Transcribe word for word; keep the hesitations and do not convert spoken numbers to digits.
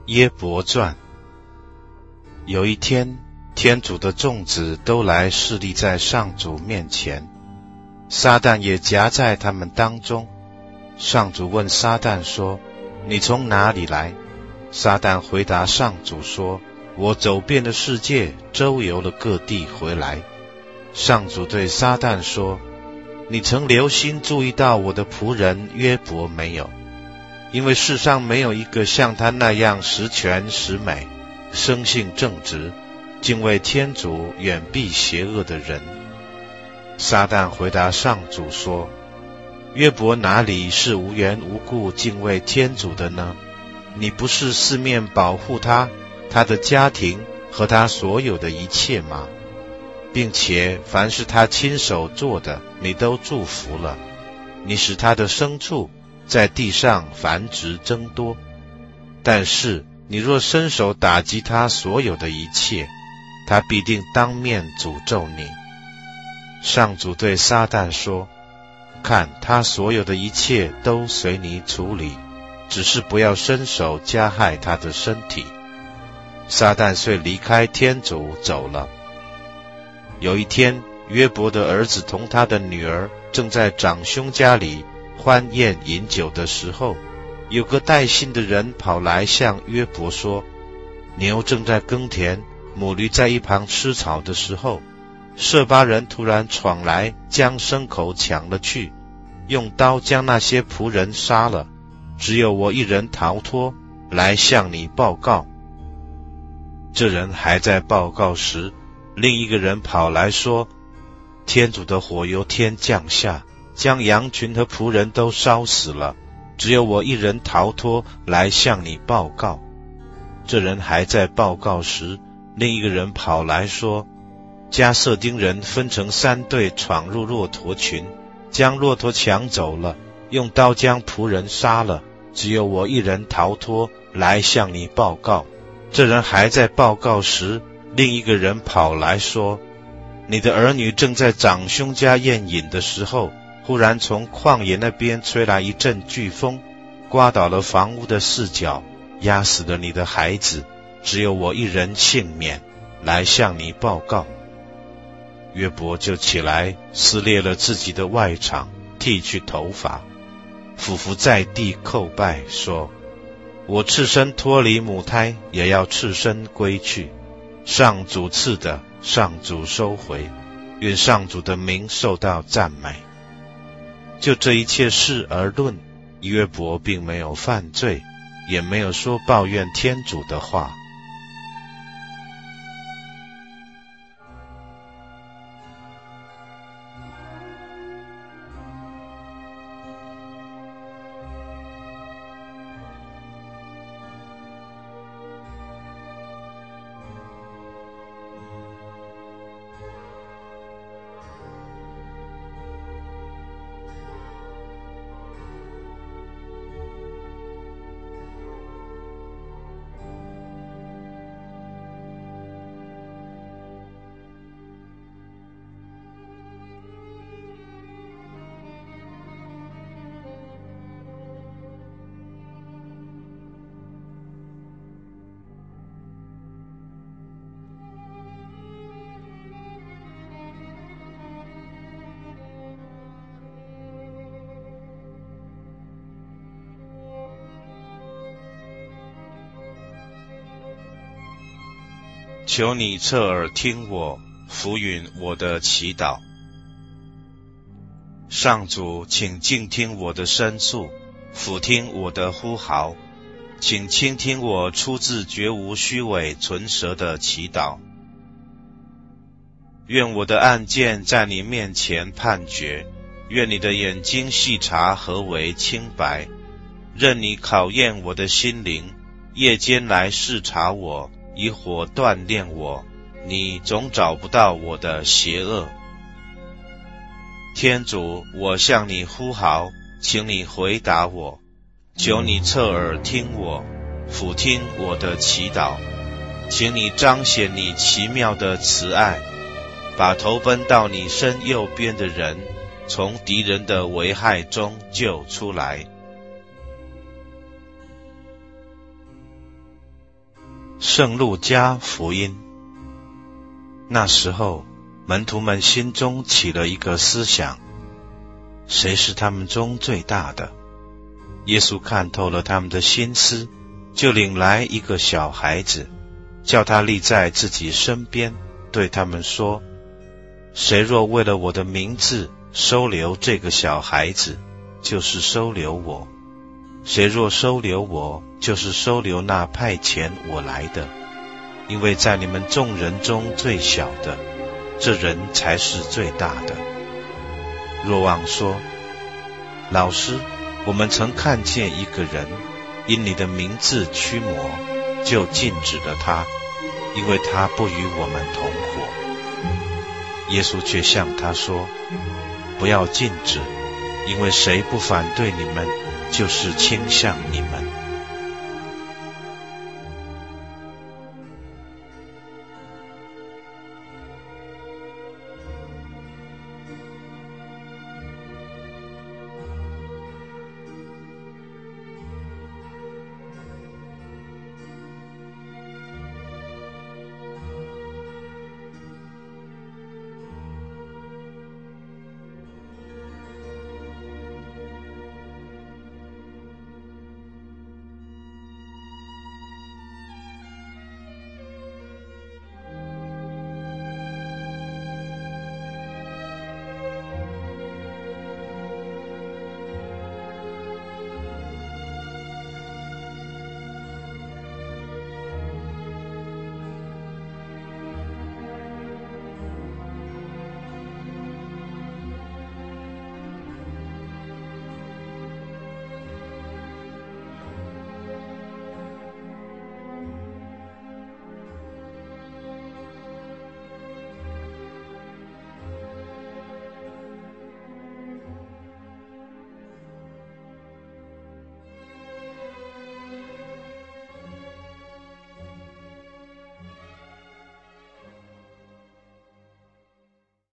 耶伯传。有一天，天主的众子都来侍立在上主面前，撒旦也夹在他们当中。上主问撒旦说：你从哪里来？撒旦回答上主说：我走遍了世界，周游了各地回来。上主对撒旦说：你曾留心注意到我的仆人约伯没有？因为世上没有一个像他那样十全十美、生性正直、敬畏天主、远避邪恶的人。撒旦回答上主说：约伯哪里是无缘无故敬畏天主的呢？你不是四面保护他、他的家庭和他所有的一切吗？并且凡是他亲手做的，你都祝福了。你使他的牲畜在地上繁殖增多，但是你若伸手打击他所有的一切，他必定当面诅咒你。上主对撒旦说：看，他所有的一切都随你处理，只是不要伸手加害他的身体。撒旦遂离开天主走了。有一天，约伯的儿子同他的女儿正在长兄家里欢宴饮酒的时候，有个带信的人跑来向约伯说：牛正在耕田，母驴在一旁吃草的时候，舍巴人突然闯来，将牲口抢了去，用刀将那些仆人杀了，只有我一人逃脱，来向你报告。这人还在报告时，另一个人跑来说：天主的火由天降下，将羊群和仆人都烧死了，只有我一人逃脱，来向你报告。这人还在报告时，另一个人跑来说：加色丁人分成三队，闯入骆驼群，将骆驼抢走了，用刀将仆人杀了，只有我一人逃脱，来向你报告。这人还在报告时，另一个人跑来说：你的儿女正在长兄家宴饮的时候，忽然从旷野那边吹来一阵飓风，刮倒了房屋的四角，压死了你的孩子，只有我一人幸免，来向你报告。约伯就起来，撕裂了自己的外裳，剃去头发，俯伏在地叩拜，说：我赤身脱离母胎，也要赤身归去。上主赐的，上主收回，愿上主的名受到赞美。就这一切事而论，约伯并没有犯罪，也没有说抱怨天主的话。求你侧耳听我，俯允我的祈祷。上主，请静听我的申诉，俯听我的呼号，请倾听我出自绝无虚伪唇舌的祈祷。愿我的案件在你面前判决，愿你的眼睛细察何为清白，任你考验我的心灵，夜间来视察我，以火锻炼我，你总找不到我的邪恶。天主，我向你呼号，请你回答我，求你侧耳听我，俯听我的祈祷，请你彰显你奇妙的慈爱，把投奔到你身右边的人从敌人的危害中救出来。 圣路加福音。那时候，门徒们心中起了一个思想，谁是他们中最大的？耶稣看透了他们的心思，就领来一个小孩子，叫他立在自己身边，对他们说：谁若为了我的名字收留这个小孩子，就是收留我；谁若收留我，就是收留那派遣我来的。因为在你们众人中最小的，这人才是最大的。若望说：老师，我们曾看见一个人因你的名字驱魔，就禁止了他，因为他不与我们同伙。耶稣却向他说：不要禁止，因为谁不反对你们，就是倾向你们。